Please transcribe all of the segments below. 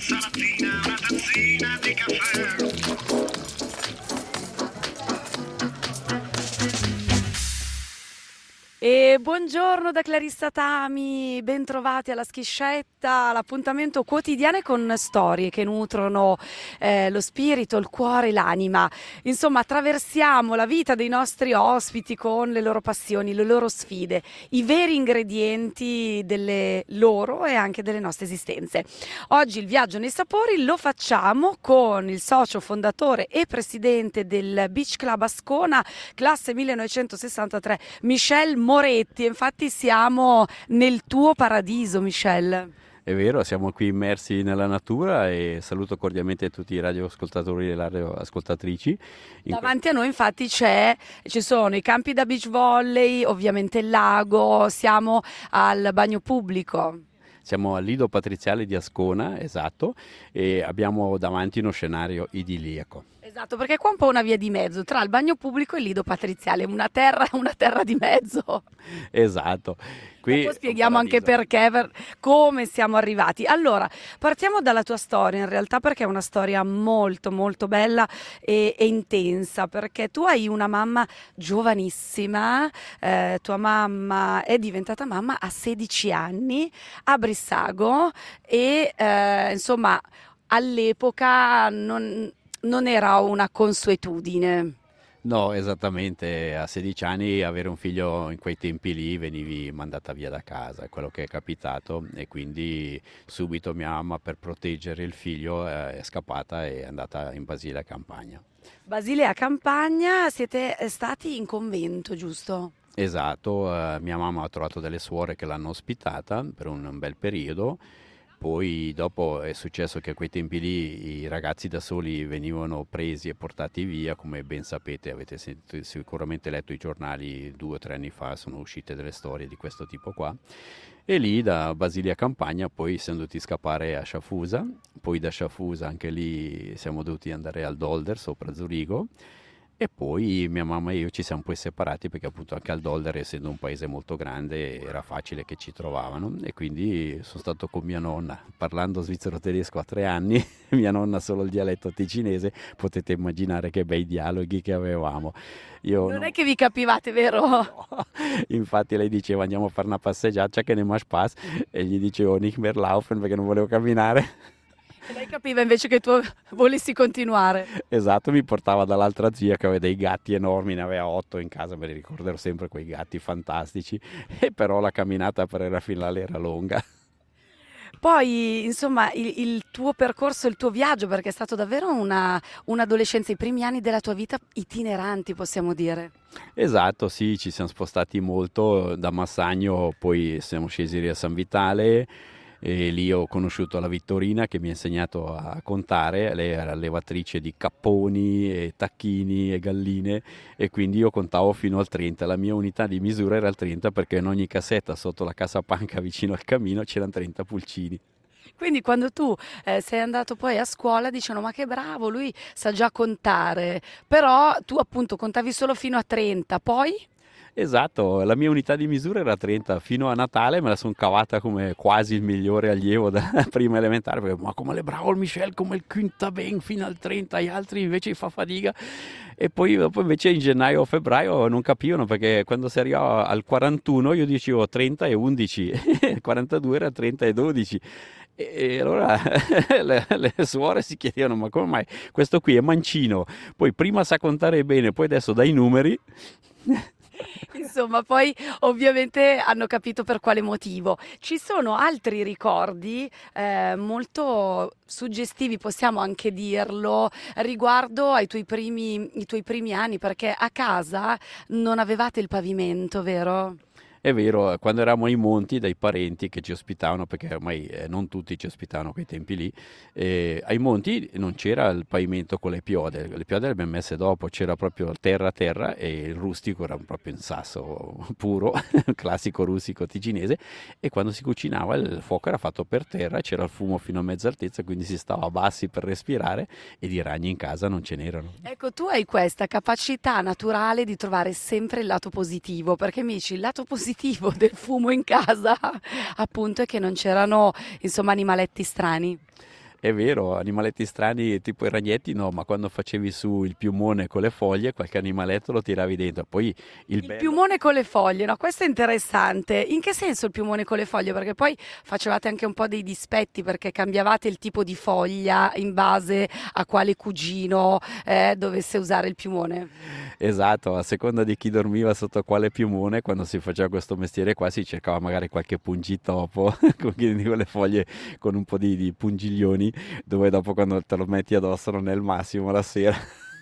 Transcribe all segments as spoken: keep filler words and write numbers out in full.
un'insalatina, una tazzina di caffè. E buongiorno da Clarissa Tami, bentrovati alla Schiscetta, l'appuntamento quotidiano con storie che nutrono eh, lo spirito, il cuore, l'anima. Insomma, attraversiamo la vita dei nostri ospiti con le loro passioni, le loro sfide, i veri ingredienti delle loro e anche delle nostre esistenze. Oggi il viaggio nei sapori lo facciamo con il socio fondatore e presidente del Beach Club Ascona, classe millenovecentosessantatré, Michel Moretti. Infatti siamo nel tuo paradiso, Michel. È vero, siamo qui immersi nella natura e saluto cordialmente tutti i radioascoltatori e le radioascoltatrici. In Davanti a noi infatti c'è, ci sono i campi da beach volley, ovviamente il lago, siamo al bagno pubblico. Siamo al Lido Patriziale di Ascona, esatto, e abbiamo davanti uno scenario idilliaco. Esatto, perché qua è un po' una via di mezzo tra il bagno pubblico e il Lido Patriziale, una terra, una terra di mezzo. Esatto. Qui Dopo spieghiamo anche perché, per come siamo arrivati. Allora, partiamo dalla tua storia in realtà, perché è una storia molto molto bella e, e intensa, perché tu hai una mamma giovanissima, eh, tua mamma è diventata mamma a sedici anni a Brissago e eh, insomma all'epoca non, non era una consuetudine. No, esattamente, a sedici anni avere un figlio in quei tempi lì venivi mandata via da casa, è quello che è capitato e quindi subito mia mamma per proteggere il figlio è scappata e è andata in Basilea Campagna. Basilea Campagna, siete stati in convento, giusto? Esatto, eh, mia mamma ha trovato delle suore che l'hanno ospitata per un, un bel periodo. Poi dopo è successo che a quei tempi lì i ragazzi da soli venivano presi e portati via, come ben sapete, avete sentito, sicuramente letto i giornali due o tre anni fa, sono uscite delle storie di questo tipo qua. E lì da Basilea Campagna poi siamo dovuti scappare a Sciafusa, poi da Sciafusa anche lì siamo dovuti andare al Dolder sopra Zurigo. E poi mia mamma e io ci siamo poi separati perché appunto anche al Dolder, essendo un paese molto grande, era facile che ci trovavano e quindi sono stato con mia nonna, parlando svizzero-tedesco a tre anni, mia nonna solo il dialetto ticinese, potete immaginare che bei dialoghi che avevamo. Io non no, è che vi capivate, vero? no. Infatti lei diceva andiamo a fare una passeggiata che ne mach Spaß e gli dicevo nicht mehr laufen perché non volevo camminare. E lei capiva invece che tu volessi continuare. Esatto, mi portava dall'altra zia che aveva dei gatti enormi, ne aveva otto in casa, me li ricorderò sempre quei gatti fantastici, e però la camminata per era fin là era lunga. Poi, insomma, il, il tuo percorso, il tuo viaggio, perché è stato davvero una, un'adolescenza, i primi anni della tua vita itineranti, possiamo dire. Esatto, sì, ci siamo spostati molto, da Massagno poi siamo scesi a San Vitale, e lì ho conosciuto la Vittorina che mi ha insegnato a contare, lei era allevatrice di capponi e tacchini e galline e quindi io contavo fino al trenta, la mia unità di misura era il trenta perché in ogni cassetta sotto la casapanca vicino al camino c'erano trenta pulcini. Quindi quando tu eh, sei andato poi a scuola dicevano ma che bravo, lui sa già contare, però tu appunto contavi solo fino a trenta, poi? Esatto, la mia unità di misura era trenta, fino a Natale me la sono cavata come quasi il migliore allievo da prima elementare, perché ma come è bravo il Michel, come il quinta ben fino al trenta, gli altri invece fa fatica. E poi dopo invece in gennaio o febbraio non capivano perché quando si arrivava al quarantuno io dicevo trenta e undici, il quarantadue era trenta e dodici. E allora le, le suore si chiedevano ma come mai questo qui è mancino, poi prima sa contare bene, poi adesso dai numeri. Insomma, poi ovviamente hanno capito per quale motivo. Ci sono altri ricordi eh, molto suggestivi, possiamo anche dirlo, riguardo ai tuoi primi, i tuoi primi anni, perché a casa non avevate il pavimento, vero? È vero, quando eravamo ai monti dai parenti che ci ospitavano, perché ormai eh, non tutti ci ospitavano a quei tempi lì, eh, ai monti non c'era il pavimento con le piode, le piode le abbiamo messe dopo, c'era proprio terra a terra e il rustico era proprio in sasso puro, classico rustico ticinese, e quando si cucinava il fuoco era fatto per terra, c'era il fumo fino a mezza altezza, quindi si stava bassi per respirare e di ragni in casa non ce n'erano. Ecco, tu hai questa capacità naturale di trovare sempre il lato positivo, perché mi dici il lato positivo del fumo in casa appunto è che non c'erano insomma animaletti strani. È vero, animaletti strani tipo i ragnetti no, ma quando facevi su il piumone con le foglie, qualche animaletto lo tiravi dentro. Poi il, Il bello... piumone con le foglie, no? Questo è interessante. In che senso il piumone con le foglie? Perché poi facevate anche un po' dei dispetti perché cambiavate il tipo di foglia in base a quale cugino eh, dovesse usare il piumone. Esatto, a seconda di chi dormiva sotto quale piumone, quando si faceva questo mestiere qua si cercava magari qualche pungitopo con le foglie con un po' di, di pungiglioni, dove dopo quando te lo metti addosso non è il massimo la sera.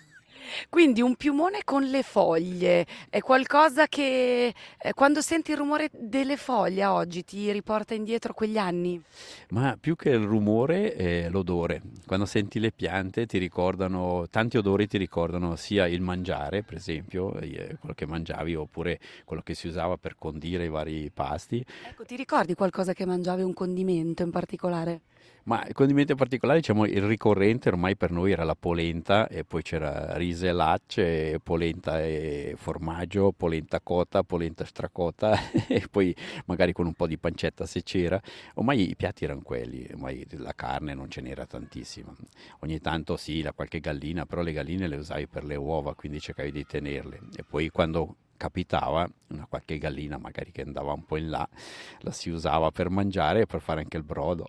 Quindi un piumone con le foglie è qualcosa che eh, quando senti il rumore delle foglie a oggi ti riporta indietro quegli anni. Ma più che il rumore è l'odore. Quando senti le piante ti ricordano, tanti odori ti ricordano sia il mangiare, per esempio, eh, quello che mangiavi, oppure quello che si usava per condire i vari pasti. Ecco, ti ricordi qualcosa che mangiavi, un condimento in particolare? Ma il condimento particolare, diciamo, il ricorrente ormai per noi era la polenta e poi c'era riso e lacce, polenta e formaggio, polenta cota, polenta stracota e poi magari con un po' di pancetta se c'era. Ormai i piatti erano quelli, ormai la carne non ce n'era tantissima. Ogni tanto sì, la qualche gallina, però le galline le usavi per le uova, quindi cercavi di tenerle. E poi quando capitava una qualche gallina magari che andava un po' in là, la si usava per mangiare e per fare anche il brodo.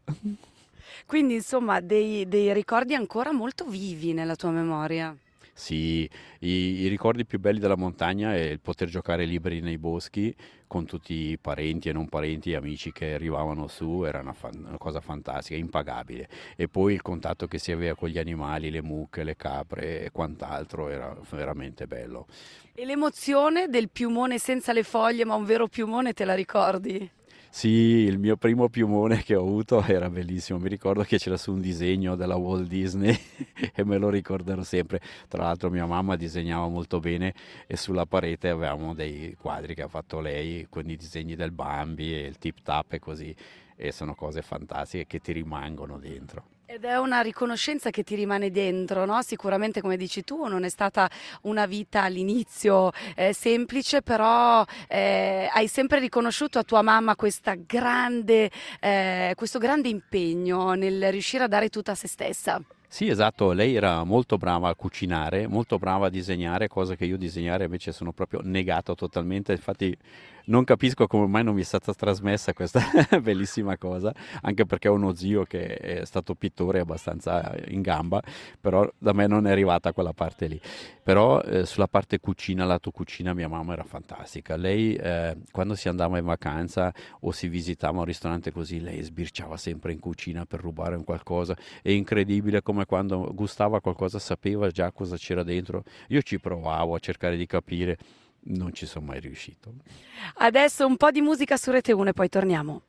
Quindi insomma dei, dei ricordi ancora molto vivi nella tua memoria. Sì, i, i ricordi più belli della montagna è il poter giocare liberi nei boschi con tutti i parenti e non parenti e amici che arrivavano su, era una, fan- una cosa fantastica, impagabile. E poi il contatto che si aveva con gli animali, le mucche, le capre e quant'altro era veramente bello. E l'emozione del piumone senza le foglie, ma un vero piumone, te la ricordi? Sì, il mio primo piumone che ho avuto era bellissimo, mi ricordo che c'era su un disegno della Walt Disney e me lo ricorderò sempre. Tra l'altro mia mamma disegnava molto bene e sulla parete avevamo dei quadri che ha fatto lei con i disegni del Bambi e il Tip Tap e così, e sono cose fantastiche che ti rimangono dentro. Ed è una riconoscenza che ti rimane dentro, no? Sicuramente, come dici tu, non è stata una vita all'inizio eh, semplice, però eh, hai sempre riconosciuto a tua mamma questa grande, eh, questo grande impegno nel riuscire a dare tutta a se stessa. Sì, esatto, lei era molto brava a cucinare, molto brava a disegnare, cosa che io disegnare invece sono proprio negato totalmente, infatti non capisco come mai non mi è stata trasmessa questa bellissima cosa, anche perché ho uno zio che è stato pittore abbastanza in gamba, però da me non è arrivata quella parte lì. Però eh, sulla parte cucina, lato cucina, mia mamma era fantastica. Lei eh, quando si andava in vacanza o si visitava un ristorante così, lei sbirciava sempre in cucina per rubare un qualcosa. È incredibile come quando gustava qualcosa sapeva già cosa c'era dentro. Io ci provavo a cercare di capire, non ci sono mai riuscito. Adesso un po' di musica su Rete uno e poi torniamo.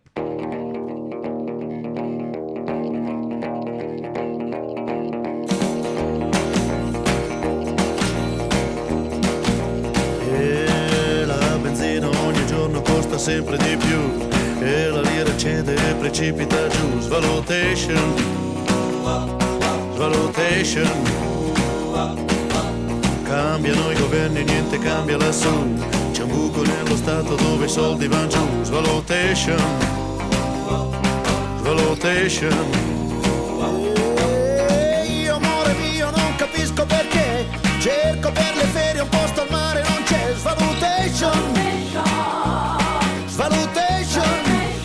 E la benzina ogni giorno costa sempre di più e la lira cede e precipita giù. Svalutation, svalutation. Cambiano i governi e niente cambia lassù. C'è un buco nello stato dove i soldi vanno giù. Svalutation, svalutation. E io amore mio non capisco perché cerco per le ferie un posto al mare, non c'è. Svalutation, svalutation.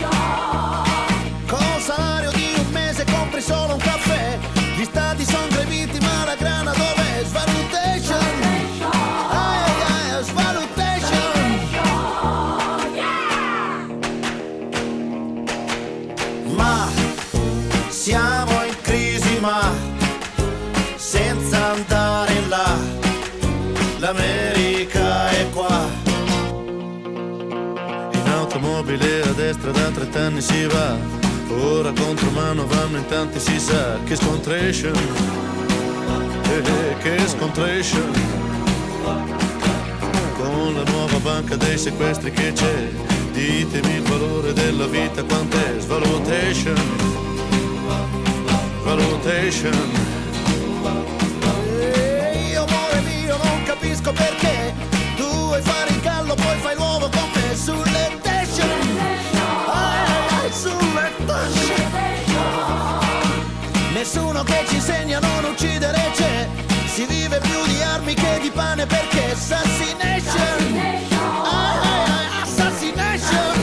Con un salario di un mese compri solo un caffè. Gli stati sono greviti ma la grana dov'è? Svalutation. Siamo in crisi ma senza andare là, l'America è qua. In automobile a destra da trent'anni si va, ora contromano vanno in tanti si sa. Che scontration, eh, eh, che scontration. Con la nuova banca dei sequestri che c'è, ditemi il valore della vita quant'è. Svalutation, valutation. E io amore mio non capisco perché tu vuoi fare il gallo poi fai l'uovo con me. Sulle station, ai, ai, sulle station. nessuno che ci insegna a non uccidere c'è. Si vive più di armi che di pane perché assassination, ah, ah, assassination.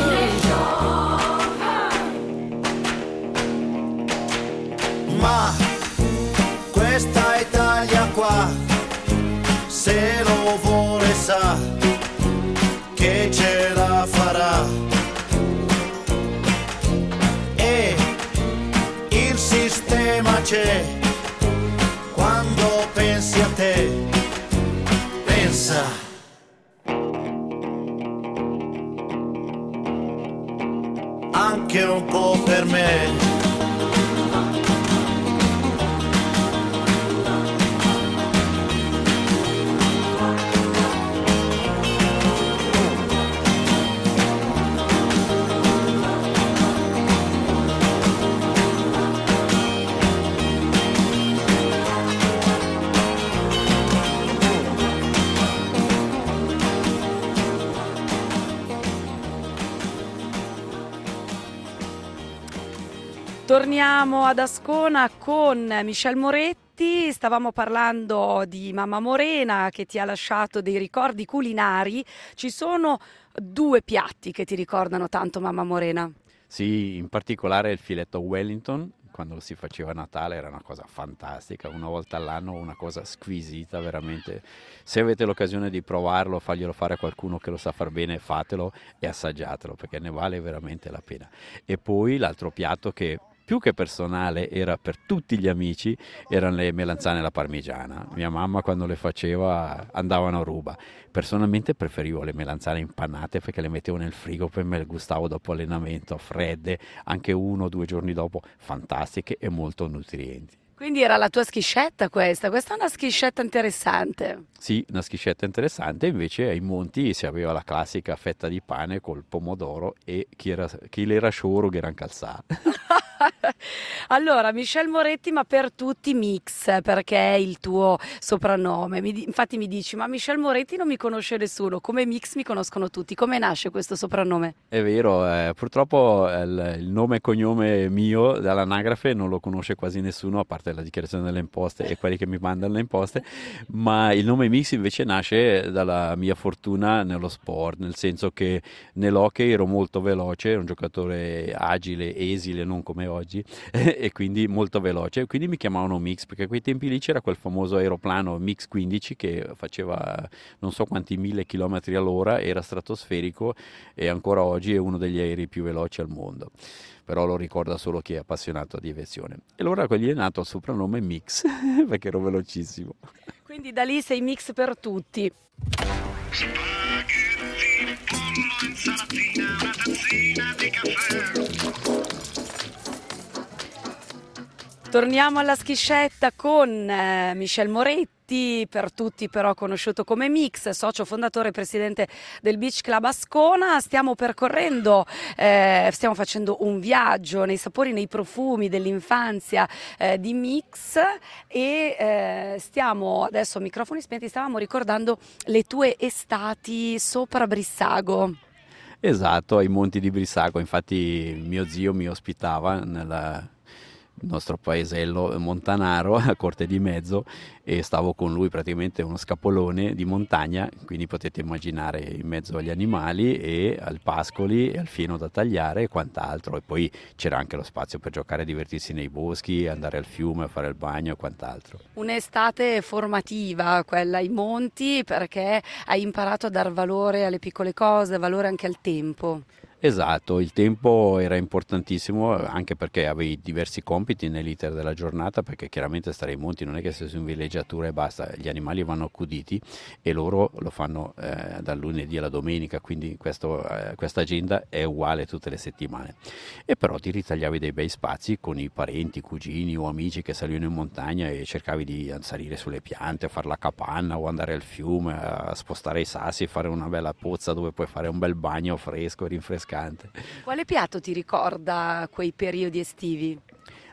Ma questa Italia qua, se lo vuole sa che ce la farà. E il sistema c'è, quando pensi a te, pensa. Anche un po' per me. Torniamo ad Ascona con Michel Moretti. Stavamo parlando di Mamma Morena che ti ha lasciato dei ricordi culinari. Ci sono due piatti che ti ricordano tanto Mamma Morena. Sì, in particolare il filetto Wellington, quando lo si faceva a Natale era una cosa fantastica, una volta all'anno una cosa squisita veramente. Se avete l'occasione di provarlo, farglielo fare a qualcuno che lo sa far bene, fatelo e assaggiatelo perché ne vale veramente la pena. E poi l'altro piatto che più che personale era per tutti gli amici, erano le melanzane alla parmigiana. Mia mamma quando le faceva andavano a ruba. Personalmente preferivo le melanzane impannate perché le mettevo nel frigo, poi me le gustavo dopo allenamento, fredde, anche uno o due giorni dopo, fantastiche e molto nutrienti. Quindi era la tua schiscetta questa, questa è una schiscetta interessante. Sì, una schiscetta interessante, invece ai monti si aveva la classica fetta di pane col pomodoro e chi era, chi l'era scioro che era calzato. Allora, Michel Moretti, ma per tutti Mix, perché è il tuo soprannome. Mi, infatti mi dici, ma Michel Moretti non mi conosce nessuno, come Mix mi conoscono tutti. Come nasce questo soprannome? È vero, eh, purtroppo il, il nome e cognome mio dall'anagrafe non lo conosce quasi nessuno, a parte la dichiarazione delle imposte e quelli che mi mandano le imposte, ma il nome Mix invece nasce dalla mia fortuna nello sport, nel senso che nell'hockey ero molto veloce, ero un giocatore agile, esile, non come oggi, e quindi molto veloce, quindi mi chiamavano Mix perché a quei tempi lì c'era quel famoso aeroplano Mix quindici che faceva non so quanti mille chilometri all'ora, era stratosferico e ancora oggi è uno degli aerei più veloci al mondo, però lo ricorda solo chi è appassionato di aviazione. E allora quelli è nato il soprannome Mix perché ero velocissimo. Quindi da lì sei Mix per tutti. Spaghetti, pollo, insalatina, una tazzina di caffè. Torniamo alla schiscetta con eh, Michel Moretti, per tutti però conosciuto come Mix, socio fondatore e presidente del Beach Club Ascona. Stiamo percorrendo, eh, stiamo facendo un viaggio nei sapori, nei profumi dell'infanzia eh, di Mix e eh, stiamo, adesso microfoni spenti, stavamo ricordando le tue estati sopra Brissago. Esatto, ai monti di Brissago, infatti mio zio mi ospitava nella... il nostro paesello montanaro a Corte di Mezzo e stavo con lui praticamente uno scapolone di montagna, quindi potete immaginare in mezzo agli animali e al pascoli e al fieno da tagliare e quant'altro, e poi c'era anche lo spazio per giocare e divertirsi nei boschi, andare al fiume, fare il bagno e quant'altro. Un'estate formativa quella ai monti perché hai imparato a dar valore alle piccole cose, valore anche al tempo. Esatto, il tempo era importantissimo anche perché avevi diversi compiti nell'iter della giornata, perché chiaramente stare ai monti non è che sei su in villeggiatura e basta, gli animali vanno accuditi e loro lo fanno eh, dal lunedì alla domenica, quindi questo, eh, questa agenda è uguale tutte le settimane. E però ti ritagliavi dei bei spazi con i parenti, cugini o amici che salivano in montagna e cercavi di salire sulle piante, a fare la capanna o andare al fiume, a spostare i sassi, fare una bella pozza dove puoi fare un bel bagno fresco e rinfrescante. Quale piatto ti ricorda quei periodi estivi?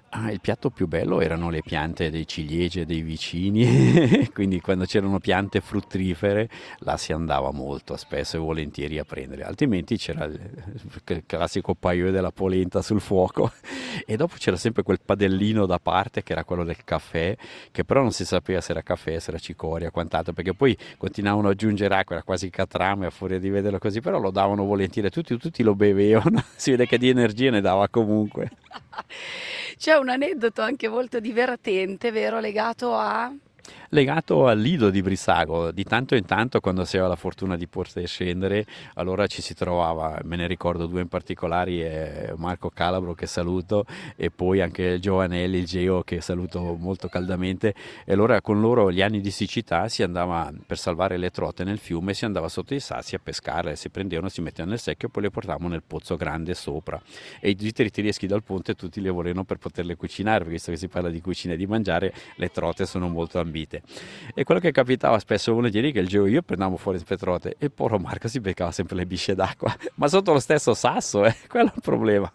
Ah, il piatto più bello erano le piante dei ciliegie dei vicini, quindi quando c'erano piante fruttifere là si andava molto, spesso e volentieri a prendere, altrimenti c'era il il classico paio della polenta sul fuoco e dopo c'era sempre quel padellino da parte che era quello del caffè, che però non si sapeva se era caffè, se era cicoria, quant'altro, perché poi continuavano ad aggiungere acqua, era quasi catrame a furia di vederlo così, però lo davano volentieri, tutti, tutti lo bevevano, si vede che di energia ne dava comunque. C'è un aneddoto anche molto divertente, vero, legato a... Legato al lido di Brissago, di tanto in tanto quando si aveva la fortuna di poter scendere, allora ci si trovava, me ne ricordo due in particolari, eh, Marco Calabro che saluto e poi anche Giovanelli, il Geo che saluto molto caldamente, e allora con loro gli anni di siccità si andava per salvare le trote nel fiume, si andava sotto i sassi a pescarle, si prendevano, si mettevano nel secchio e poi le portavamo nel pozzo grande sopra e i gitteri tedeschi dal ponte tutti le volevano per poterle cucinare, perché visto che si parla di cucina e di mangiare, le trote sono molto ambite. E quello che capitava spesso e volentieri che il Geo e io prendevamo fuori le petrote e il povero Marco si beccava sempre le bisce d'acqua, ma sotto lo stesso sasso, eh? Quello è il problema.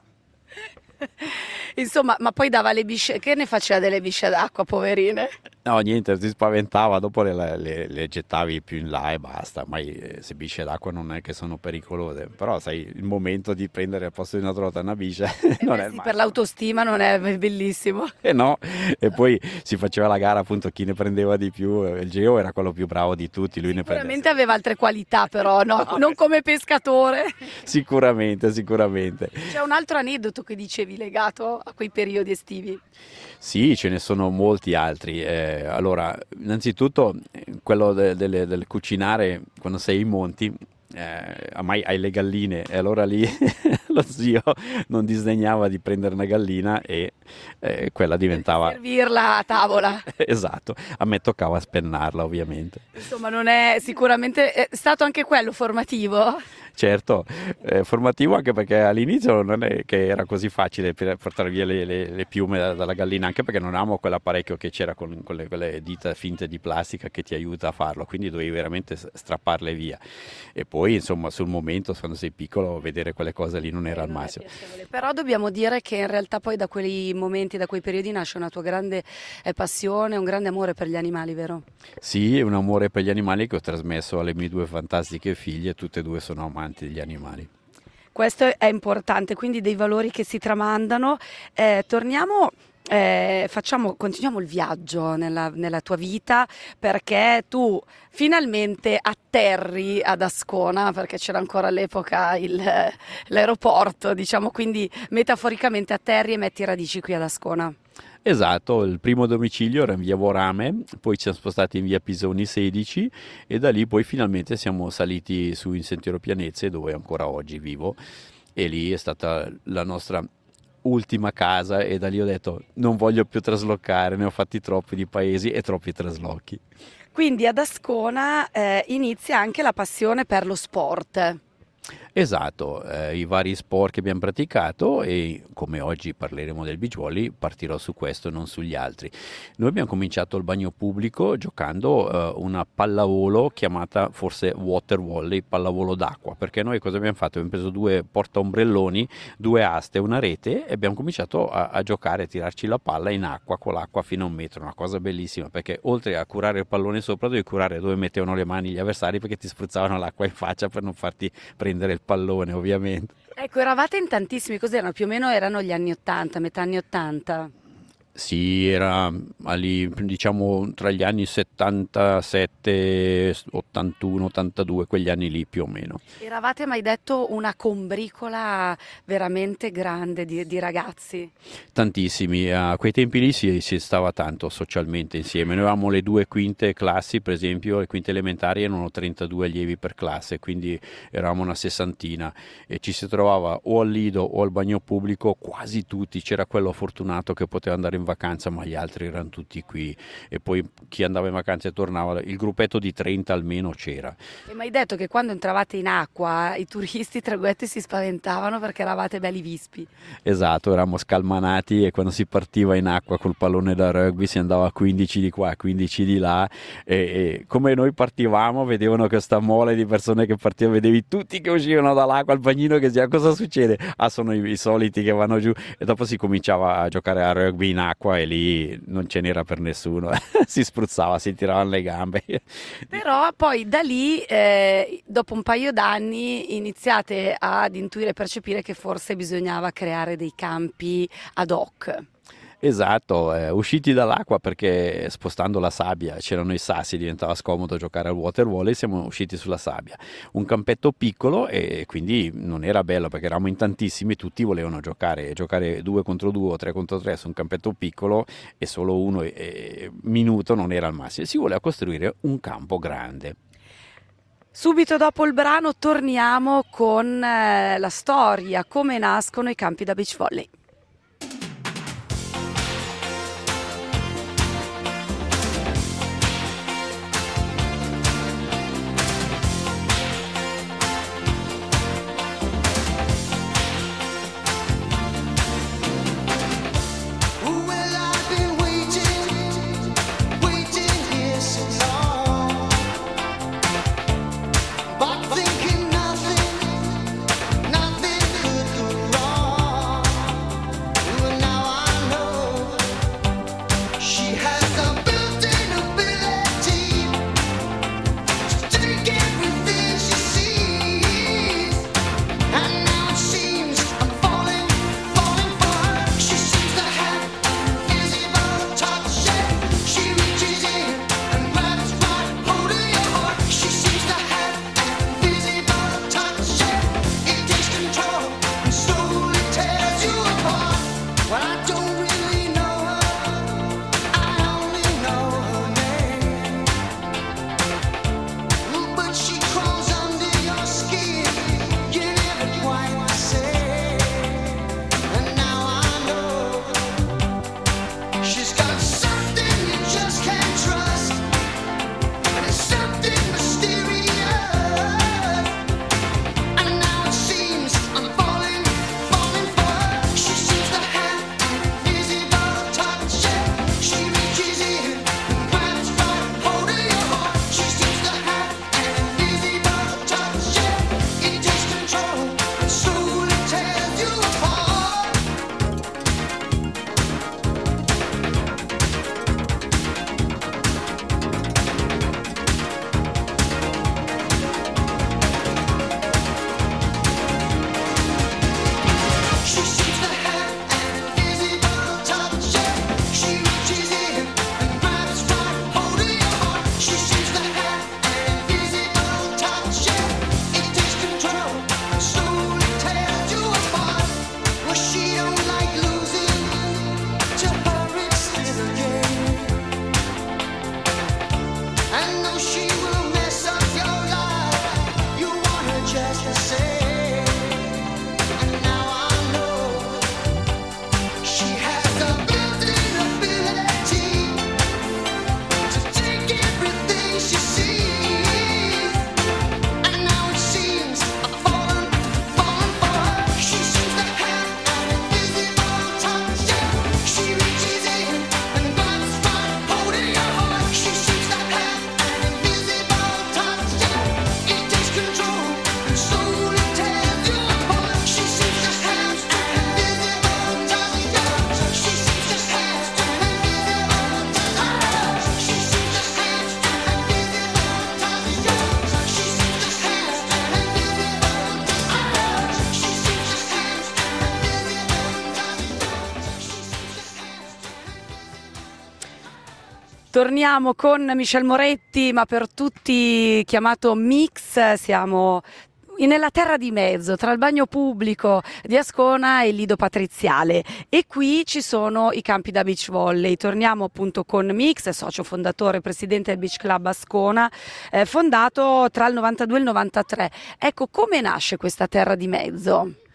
Insomma, ma poi dava le bisce, che ne faceva delle bisce d'acqua, poverine? No, niente, si spaventava, dopo le, le, le gettavi più in là e basta, ma se bisce d'acqua non è che sono pericolose, però sai, il momento di prendere al posto di una trota una biscia Eh non beh, è il sì, massimo. per l'autostima non è bellissimo. E no, e poi si faceva la gara appunto chi ne prendeva di più, il Geo era quello più bravo di tutti, lui ne prendeva. Sicuramente aveva altre qualità però, no? Non come pescatore. Sicuramente, sicuramente. C'è un altro aneddoto che dicevi legato a quei periodi estivi. Sì, ce ne sono molti altri. Eh, allora, innanzitutto eh, quello de- delle- del cucinare quando sei in monti, eh, ormai hai le galline e allora lì lo zio non disdegnava di prendere una gallina e eh, quella diventava... Servirla a tavola. Esatto, a me toccava spennarla ovviamente. Insomma, non è sicuramente è stato anche quello formativo. Certo, eh, formativo anche perché all'inizio non è che era così facile per portare via le, le- le piume da- dalla gallina, anche perché non avevamo quell'apparecchio che c'era con quelle, quelle dita finte di plastica che ti aiuta a farlo, quindi dovevi veramente s- strapparle via. E poi, insomma, sul momento, quando sei piccolo, vedere quelle cose lì non era al Non è massimo. piacevole. Però dobbiamo dire che in realtà poi da quei momenti, da quei periodi nasce una tua grande eh, passione, un grande amore per gli animali, vero? Sì, è un amore per gli animali che ho trasmesso alle mie due fantastiche figlie, tutte e due sono amanti degli animali. Questo è importante, quindi dei valori che si tramandano. Eh, torniamo, eh, facciamo, continuiamo il viaggio nella, nella tua vita perché tu finalmente atterri ad Ascona, perché c'era ancora all'epoca il- l'aeroporto, diciamo, quindi metaforicamente atterri e metti radici qui ad Ascona. Esatto, il primo domicilio era in via Vorame, poi ci siamo spostati in via Pisoni sedici e da lì poi finalmente siamo saliti su in Sentiero Pianezze dove ancora oggi vivo e lì è stata la nostra ultima casa e da lì ho detto non voglio più traslocare, ne ho fatti troppi di paesi e troppi traslochi. Quindi ad Ascona eh, inizia anche la passione per lo sport. Esatto, eh, i vari sport che abbiamo praticato e come oggi parleremo del beach volley partirò su questo e non sugli altri. Noi abbiamo cominciato il bagno pubblico giocando eh, una pallavolo chiamata forse water volley, pallavolo d'acqua, perché noi cosa abbiamo fatto? Abbiamo preso due portaombrelloni, due aste, una rete e abbiamo cominciato a, a giocare, a tirarci la palla in acqua con l'acqua fino a un metro, una cosa bellissima perché oltre a curare il pallone sopra dovevi curare dove mettevano le mani gli avversari perché ti spruzzavano l'acqua in faccia per non farti prendere il pallone ovviamente. Ecco, eravate in tantissimi, cos'erano? Più o meno erano gli anni ottanta, metà anni ottanta. Sì, era lì, diciamo tra gli anni settantasette, ottantuno, ottantadue, quegli anni lì più o meno. Eravate, mai detto, una combricola veramente grande di, di ragazzi. Tantissimi, a quei tempi lì si, si stava tanto socialmente insieme. Noi avevamo le due quinte classi, per esempio, le quinte elementari erano trentadue allievi per classe, quindi eravamo una sessantina e ci si trovava o al lido o al bagno pubblico, quasi tutti, c'era quello fortunato che poteva andare in vacanza, ma gli altri erano tutti qui, e poi chi andava in vacanza e tornava, il gruppetto di trenta almeno c'era. E mi hai detto che quando entravate in acqua i turisti traghetti si spaventavano perché eravate belli vispi. Esatto, eravamo scalmanati, e quando si partiva in acqua col pallone da rugby si andava a quindici di qua, quindici di là, e, e come noi partivamo vedevano questa mole di persone che partivano, vedevi tutti che uscivano dall'acqua, il bagnino che diceva cosa succede? Ah, sono i, i soliti che vanno giù, e dopo si cominciava a giocare a rugby in acqua e lì non ce n'era per nessuno, si spruzzava, si tiravano le gambe. Però poi da lì, eh, dopo un paio d'anni, iniziate ad intuire e percepire che forse bisognava creare dei campi ad hoc. Esatto, eh, usciti dall'acqua perché spostando la sabbia c'erano i sassi, diventava scomodo giocare al water volley, siamo usciti sulla sabbia. Un campetto piccolo, e quindi non era bello perché eravamo in tantissimi, tutti volevano giocare, giocare due contro due o tre contro tre su un campetto piccolo, e solo uno eh, minuto non era il massimo. Si voleva costruire un campo grande. Subito dopo il brano torniamo con eh, la storia, come nascono i campi da beach volley. Torniamo con Michel Moretti, ma per tutti chiamato Mix. Siamo nella terra di mezzo tra il bagno pubblico di Ascona e il lido patriziale, e qui ci sono i campi da beach volley. Torniamo appunto con Mix, socio fondatore e presidente del Beach Club Ascona, eh, fondato tra il novantadue e il novantatré. Ecco, come nasce questa terra di mezzo?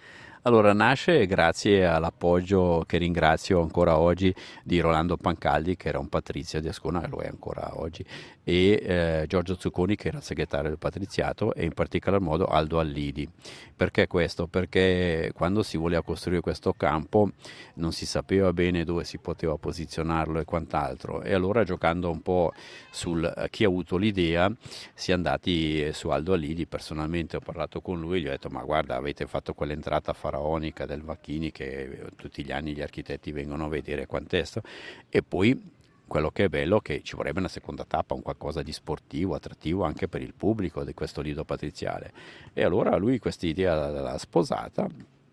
Allora, nasce grazie all'appoggio, che ringrazio ancora oggi, di Rolando Pancaldi, che era un patrizio di Ascona, e lo è ancora oggi, e eh, Giorgio Zucconi, che era il segretario del patriziato, e in particolar modo Aldo Allidi. Perché questo? Perché quando si voleva costruire questo campo non si sapeva bene dove si poteva posizionarlo e quant'altro, e allora, giocando un po' sul uh, chi ha avuto l'idea, si è andati su Aldo Allidi. Personalmente ho parlato con lui e gli ho detto: ma guarda, avete fatto quell'entrata faraonica del Vacchini che tutti gli anni gli architetti vengono a vedere quant'esto, e poi quello che è bello è che ci vorrebbe una seconda tappa, un qualcosa di sportivo, attrattivo anche per il pubblico di questo lido patriziale. E allora lui questa idea l'ha sposata,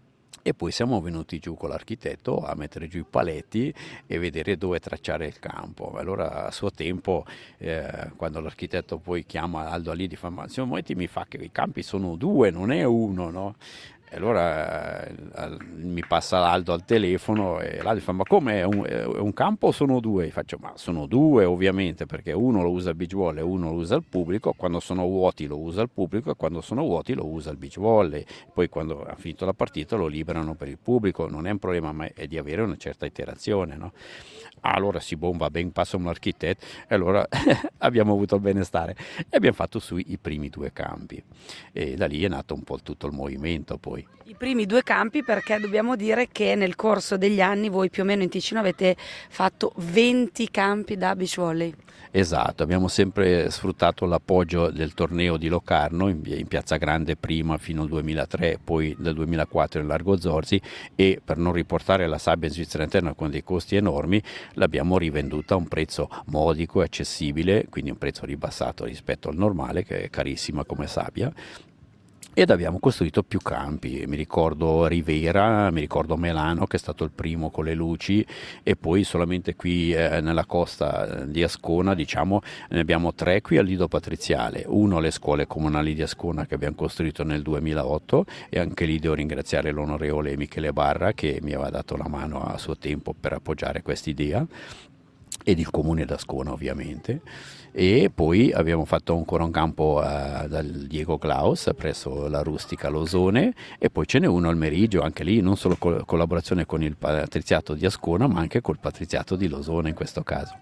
e poi siamo venuti giù con l'architetto a mettere giù i paletti e vedere dove tracciare il campo. Allora, a suo tempo, eh, quando l'architetto poi chiama Aldo Allidi, fa: ma signor Moetti, mi fa che i campi sono due, non è uno, no? E allora eh, mi passa l'Aldo al telefono e l'Aldo fa: ma come, è un, è un campo o sono due? Io faccio: ma sono due ovviamente, perché uno lo usa il beach volley e uno lo usa il pubblico. Quando sono vuoti lo usa il pubblico e quando sono vuoti lo usa il beach volley. Poi quando ha finito la partita lo liberano per il pubblico. Non è un problema, ma è di avere una certa iterazione, no? Allora si bomba ben, passa un architetto, e allora abbiamo avuto il benestare e abbiamo fatto sui i primi due campi, e da lì è nato un po' tutto il movimento. Poi I primi due campi, perché dobbiamo dire che nel corso degli anni voi più o meno in Ticino avete fatto venti campi da beach volley. esatto, abbiamo sempre sfruttato l'appoggio del torneo di Locarno in, in Piazza Grande prima fino al duemilatré, poi nel duemilaquattro in Largo Zorzi, e per non riportare la sabbia in Svizzera interna con dei costi enormi l'abbiamo rivenduta a un prezzo modico e accessibile, quindi un prezzo ribassato rispetto al normale, che è carissima come sabbia. Ed abbiamo costruito più campi, mi ricordo Rivera, mi ricordo Melano, che è stato il primo con le luci, e poi solamente qui eh, nella costa di Ascona, diciamo, ne abbiamo tre qui al Lido Patriziale. Uno alle scuole comunali di Ascona, che abbiamo costruito nel duemilaotto, e anche lì devo ringraziare l'onorevole Michele Barra, che mi aveva dato la mano a suo tempo per appoggiare quest'idea, ed il comune d'Ascona ovviamente. E poi abbiamo fatto ancora un campo uh, dal Diego Klaus presso la Rustica Losone, e poi ce n'è uno al Meriggio, anche lì non solo co- collaborazione con il patriziato di Ascona, ma anche col patriziato di Losone in questo caso.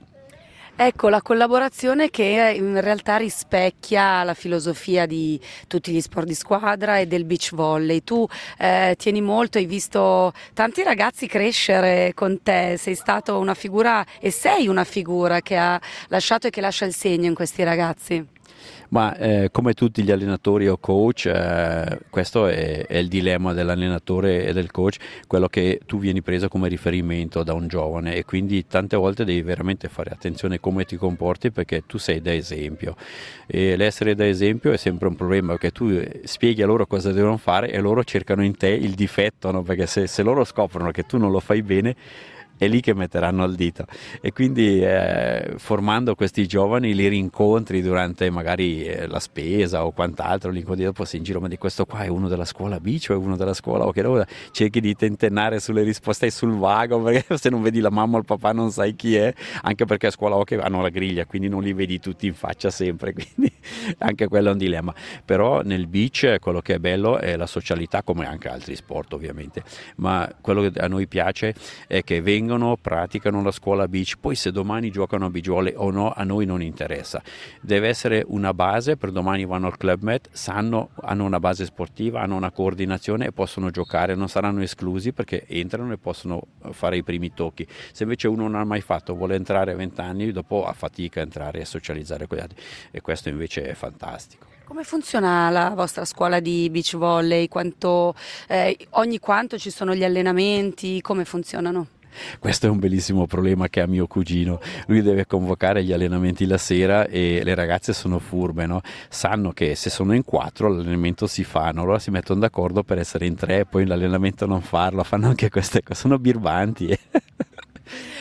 Ecco, la collaborazione che in realtà rispecchia la filosofia di tutti gli sport di squadra e del beach volley. Tu eh, tieni molto, hai visto tanti ragazzi crescere con te, sei stato una figura e sei una figura che ha lasciato e che lascia il segno in questi ragazzi. Ma eh, come tutti gli allenatori o coach, eh, questo è, è il dilemma dell'allenatore e del coach, quello che tu vieni preso come riferimento da un giovane, e quindi tante volte devi veramente fare attenzione a come ti comporti, perché tu sei da esempio, e l'essere da esempio è sempre un problema, perché tu spieghi a loro cosa devono fare e loro cercano in te il difetto, no? Perché se, se loro scoprono che tu non lo fai bene, è lì che metteranno il dito. E quindi eh, formando questi giovani li rincontri durante magari eh, la spesa o quant'altro, li incontri dopo, sei in giro: ma di questo qua è uno della scuola B o è uno della scuola o che roba, cerchi di tentennare sulle risposte sul vago, perché se non vedi la mamma o il papà non sai chi è, anche perché a scuola hockey hanno la griglia, quindi non li vedi tutti in faccia sempre, quindi anche quello è un dilemma. Però nel beach quello che è bello è la socialità, come anche altri sport ovviamente, ma quello che a noi piace è che vengono, praticano la scuola beach, poi se domani giocano a beach volley o no a noi non interessa, deve essere una base per domani. Vanno al Club Med, sanno, hanno una base sportiva, hanno una coordinazione e possono giocare, non saranno esclusi perché entrano e possono fare i primi tocchi. Se invece uno non ha mai fatto, vuole entrare a venti anni, dopo ha fatica a entrare e socializzare con gli altri, e questo invece è fantastico. Come funziona la vostra scuola di beach volley? Quanto, eh, ogni quanto ci sono gli allenamenti? Come funzionano? Questo è un bellissimo problema che ha mio cugino. Lui deve convocare gli allenamenti la sera e le ragazze sono furbe, no? Sanno che se sono in quattro l'allenamento si fanno, allora si mettono d'accordo per essere in tre e poi l'allenamento non farlo. Fanno anche queste cose, sono birbanti.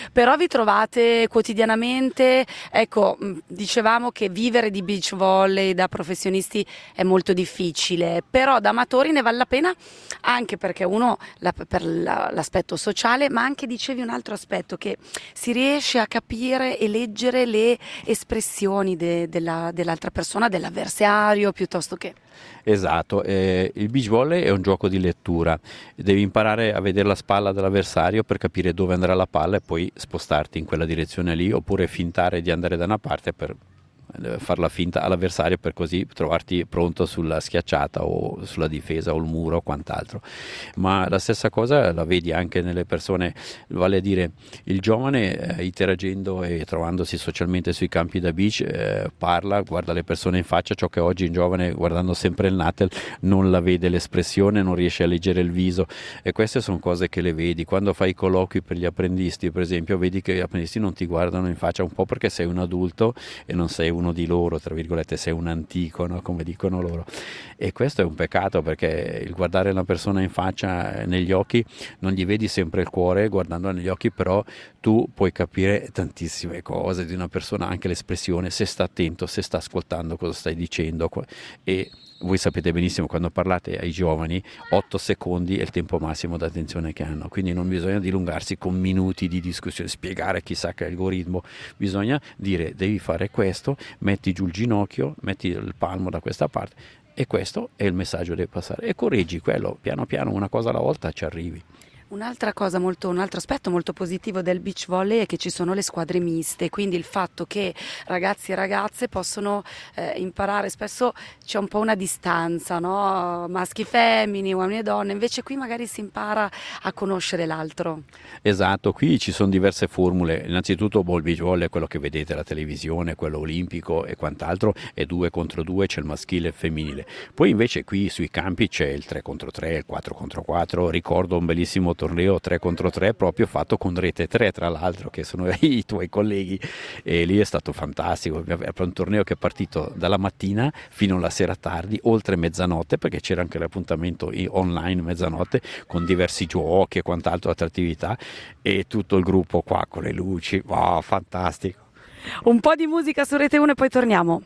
Però vi trovate quotidianamente, ecco, mh, dicevamo che vivere di beach volley da professionisti è molto difficile, però da amatori ne vale la pena, anche perché uno la, per la, l'aspetto sociale, ma anche dicevi un altro aspetto, che si riesce a capire e leggere le espressioni de, della, dell'altra persona, dell'avversario, piuttosto che... Esatto, eh, il beach volley è un gioco di lettura, devi imparare a vedere la spalla dell'avversario per capire dove andrà la palla e poi spostarti in quella direzione lì, oppure fintare di andare da una parte per far la finta all'avversario per così trovarti pronto sulla schiacciata o sulla difesa o il muro o quant'altro. Ma la stessa cosa la vedi anche nelle persone, vale a dire il giovane eh, interagendo e trovandosi socialmente sui campi da beach eh, parla, guarda le persone in faccia, ciò che oggi un giovane guardando sempre il Natel non la vede l'espressione, non riesce a leggere il viso, e queste sono cose che le vedi quando fai i colloqui per gli apprendisti, per esempio, vedi che gli apprendisti non ti guardano in faccia, un po' perché sei un adulto e non sei uno di loro, tra virgolette, sei un antico, no? Come dicono loro, e questo è un peccato, perché il guardare una persona in faccia, negli occhi, non gli vedi sempre il cuore guardando negli occhi, però tu puoi capire tantissime cose di una persona, anche l'espressione, se sta attento, se sta ascoltando cosa stai dicendo. E voi sapete benissimo, quando parlate ai giovani, otto secondi è il tempo massimo d'attenzione che hanno, quindi non bisogna dilungarsi con minuti di discussione, spiegare chissà che algoritmo, bisogna dire devi fare questo, metti giù il ginocchio, metti il palmo da questa parte, e questo è il messaggio che devi passare, e correggi quello, piano piano, una cosa alla volta ci arrivi. Un'altra cosa molto, un altro aspetto molto positivo del beach volley è che ci sono le squadre miste, quindi il fatto che ragazzi e ragazze possono eh, imparare, spesso c'è un po' una distanza, no? Maschi, femmini, uomini e donne, invece qui magari si impara a conoscere l'altro. Esatto, qui ci sono diverse formule, innanzitutto il beach volley è quello che vedete alla televisione, quello olimpico e quant'altro, è due contro due, c'è il maschile e il femminile, poi invece qui sui campi c'è il tre contro tre, il quattro contro quattro, ricordo un bellissimo torneo tre contro tre proprio fatto con Rete tre, tra l'altro, che sono i tuoi colleghi, e lì è stato fantastico, è un torneo che è partito dalla mattina fino alla sera tardi, oltre mezzanotte, perché c'era anche l'appuntamento online mezzanotte con diversi giochi e quant'altro, altre attività, e tutto il gruppo qua con le luci, wow, fantastico. Un po' di musica su Rete uno e poi torniamo.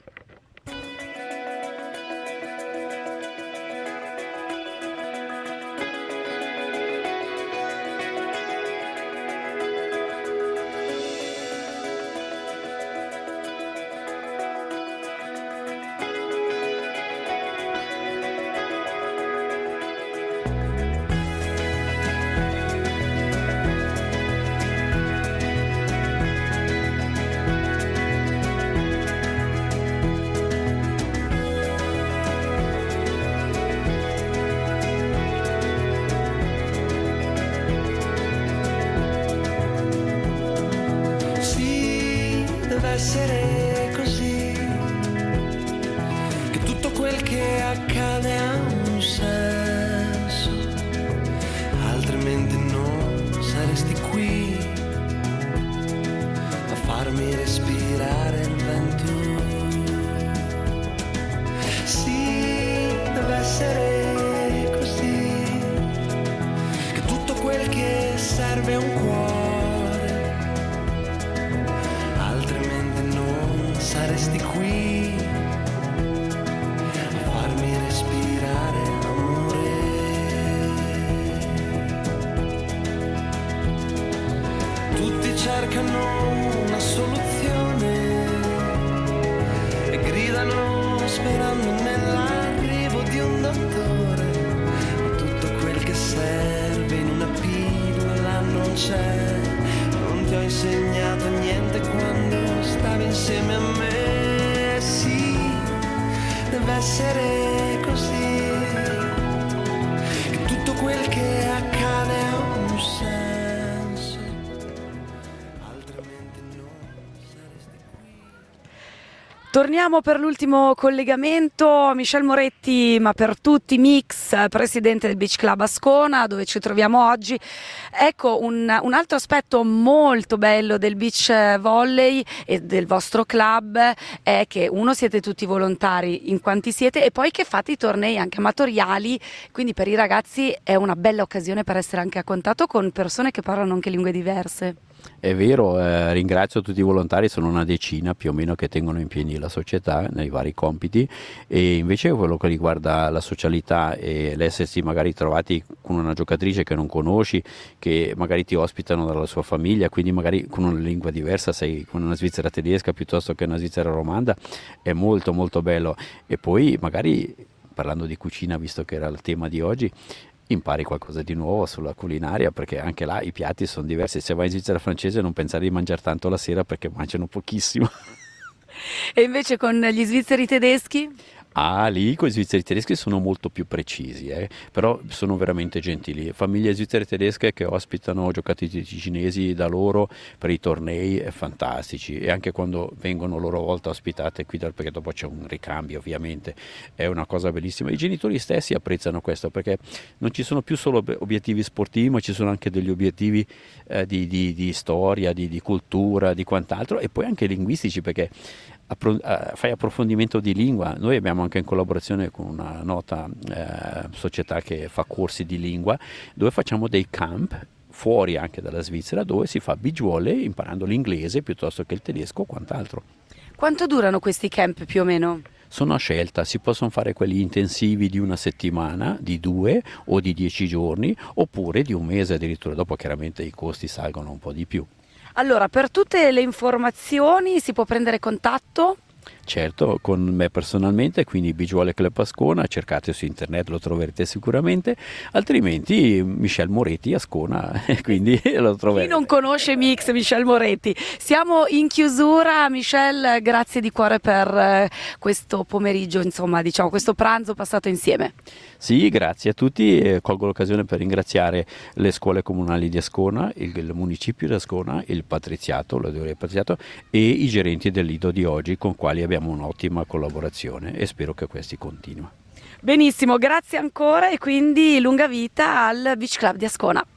Essere così, che tutto quel che accade ha un senso, altrimenti non saresti qui a farmi respirare il vento. Sì, deve essere così, che tutto quel che serve è un cuore, saresti qui a farmi respirare amore. Tutti cercano una soluzione e gridano sperando nell'arrivo di un dottore, ma tutto quel che serve in una pillola non c'è. Non ti ho insegnato niente quando stavi insieme a me. Sì, deve essere così, che tutto quel che accade ha un senso, altrimenti non saresti qui. Torniamo per l'ultimo collegamento. Michel Moretti, ma per tutti, Mix, presidente del Beach Club Ascona, dove ci troviamo oggi. Ecco, un, un altro aspetto molto bello del beach volley e del vostro club è che uno, siete tutti volontari in quanti siete, e poi che fate i tornei anche amatoriali, quindi per i ragazzi è una bella occasione per essere anche a contatto con persone che parlano anche lingue diverse. È vero, eh, ringrazio tutti i volontari, sono una decina più o meno che tengono in piedi la società nei vari compiti, e invece quello che riguarda la socialità e l'essersi magari trovati con una giocatrice che non conosci, che magari ti ospitano dalla sua famiglia, quindi magari con una lingua diversa, sei con una svizzera tedesca piuttosto che una svizzera romanda, è molto molto bello. E poi magari, parlando di cucina, visto che era il tema di oggi, impari qualcosa di nuovo sulla culinaria, perché anche là i piatti sono diversi. Se vai in Svizzera francese non pensare di mangiare tanto la sera, perché mangiano pochissimo. E invece con gli svizzeri tedeschi? Ah, lì con i svizzeri tedeschi sono molto più precisi, eh? Però sono veramente gentili. Famiglie svizzere tedesche che ospitano giocatrici cinesi da loro per i tornei, è fantastici, e anche quando vengono a loro volta ospitate qui, perché dopo c'è un ricambio ovviamente, è una cosa bellissima. I genitori stessi apprezzano questo, perché non ci sono più solo obiettivi sportivi, ma ci sono anche degli obiettivi eh, di, di, di storia, di, di cultura, di quant'altro, e poi anche linguistici, perché fai approfondimento di lingua. Noi abbiamo anche in collaborazione con una nota eh, società che fa corsi di lingua, dove facciamo dei camp fuori anche dalla Svizzera, dove si fa beach volley imparando l'inglese piuttosto che il tedesco o quant'altro. Quanto durano questi camp più o meno? Sono a scelta, si possono fare quelli intensivi di una settimana, di due o di dieci giorni, oppure di un mese addirittura. Dopo chiaramente i costi salgono un po' di più. Allora, per tutte le informazioni si può prendere contatto? Certo, con me personalmente, quindi Beach Volley Club Ascona, cercate su internet, lo troverete sicuramente, altrimenti Michel Moretti Ascona, quindi lo troverete. Chi non conosce Mix Michel Moretti? Siamo in chiusura. Michel, grazie di cuore per questo pomeriggio, insomma, diciamo questo pranzo passato insieme. Sì, grazie a tutti, e colgo l'occasione per ringraziare le scuole comunali di Ascona, il, il municipio di Ascona, il patriziato, l'odore patriziato, e i gerenti del Lido di oggi, con quali abbiamo un'ottima collaborazione, e spero che questi continui. Benissimo, grazie ancora, e quindi lunga vita al Beach Club di Ascona.